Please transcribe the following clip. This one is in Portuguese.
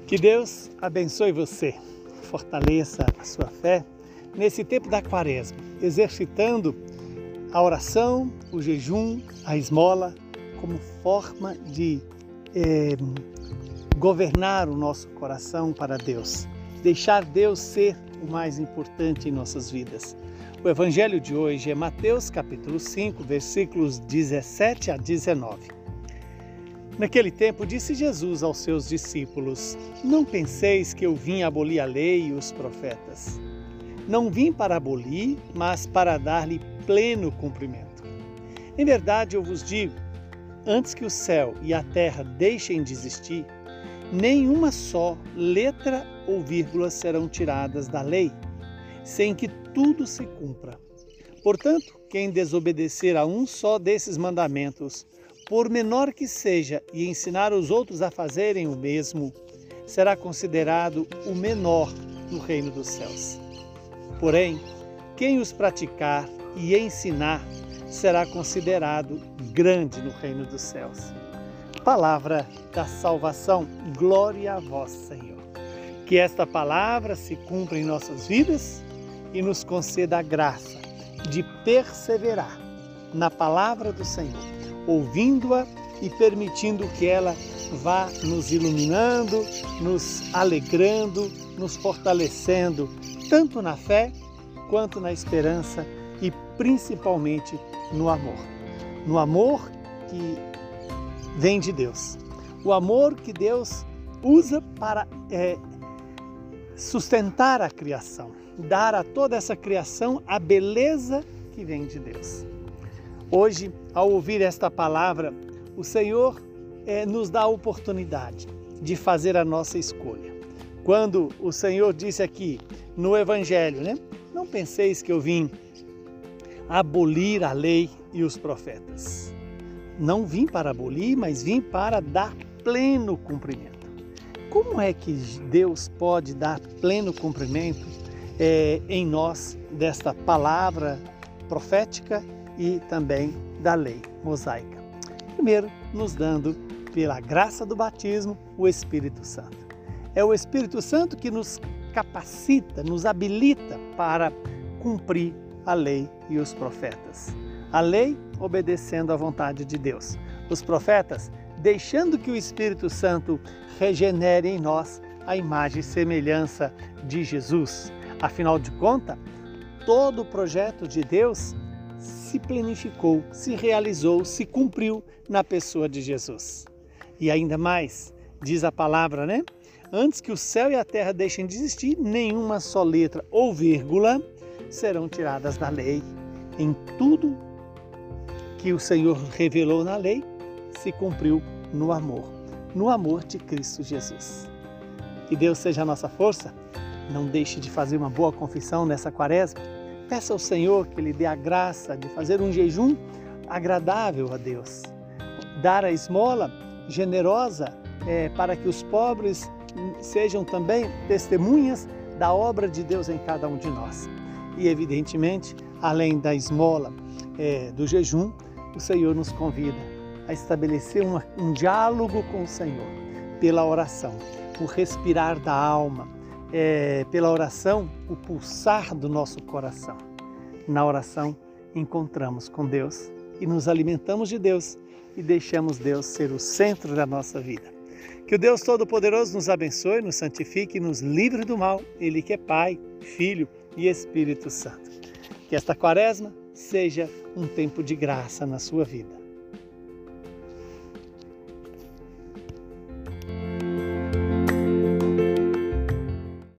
Que Deus abençoe você, fortaleça a sua fé nesse tempo da quaresma, exercitando a oração, o jejum, a esmola, como forma de governar o nosso coração para Deus, deixar Deus ser o mais importante em nossas vidas. O evangelho de hoje é Mateus capítulo 5, versículos 17 a 19. Naquele tempo disse Jesus aos seus discípulos: Não penseis que eu vim abolir a lei e os profetas. Não vim para abolir, mas para dar-lhe pleno cumprimento. Em verdade eu vos digo, antes que o céu e a terra deixem de existir, nenhuma só letra ou vírgula serão tiradas da lei, sem que tudo se cumpra. Portanto, quem desobedecer a um só desses mandamentos, por menor que seja, e ensinar os outros a fazerem o mesmo, será considerado o menor no reino dos céus. Porém, quem os praticar e ensinar será considerado grande no reino dos céus. Palavra da salvação, glória a vós, Senhor. Que esta palavra se cumpra em nossas vidas e nos conceda a graça de perseverar na palavra do Senhor, ouvindo-a e permitindo que ela vá nos iluminando, nos alegrando, nos fortalecendo, tanto na fé quanto na esperança e principalmente no amor. No amor que vem de Deus. O amor que Deus usa para sustentar a criação, dar a toda essa criação a beleza que vem de Deus. Hoje, ao ouvir esta palavra, o Senhor nos dá a oportunidade de fazer a nossa escolha. Quando o Senhor disse aqui no Evangelho, Não penseis que eu vim abolir a lei e os profetas. Não vim para abolir, mas vim para dar pleno cumprimento. Como é que Deus pode dar pleno cumprimento em nós desta palavra profética e também da lei mosaica? Primeiro, nos dando, pela graça do batismo, o Espírito Santo. É o Espírito Santo que nos capacita, nos habilita para cumprir a lei e os profetas. A lei obedecendo à vontade de Deus. Os profetas deixando que o Espírito Santo regenere em nós a imagem e semelhança de Jesus. Afinal de contas, todo o projeto de Deus se planificou, se realizou, se cumpriu na pessoa de Jesus. E ainda mais, diz a palavra, Antes que o céu e a terra deixem de existir, nenhuma só letra ou vírgula serão tiradas da lei. Em tudo que o Senhor revelou na lei, se cumpriu no amor de Cristo Jesus. Que Deus seja a nossa força. Não deixe de fazer uma boa confissão nessa quaresma. Peça ao Senhor que Ele dê a graça de fazer um jejum agradável a Deus. Dar a esmola generosa para que os pobres sejam também testemunhas da obra de Deus em cada um de nós. E evidentemente, além da esmola, do jejum, o Senhor nos convida a estabelecer um diálogo com o Senhor pela oração, o respirar da alma, pela oração, o pulsar do nosso coração. Na oração, encontramos com Deus e nos alimentamos de Deus e deixamos Deus ser o centro da nossa vida. Que o Deus Todo-Poderoso nos abençoe, nos santifique e nos livre do mal. Ele que é Pai, Filho e Espírito Santo. Que esta quaresma seja um tempo de graça na sua vida.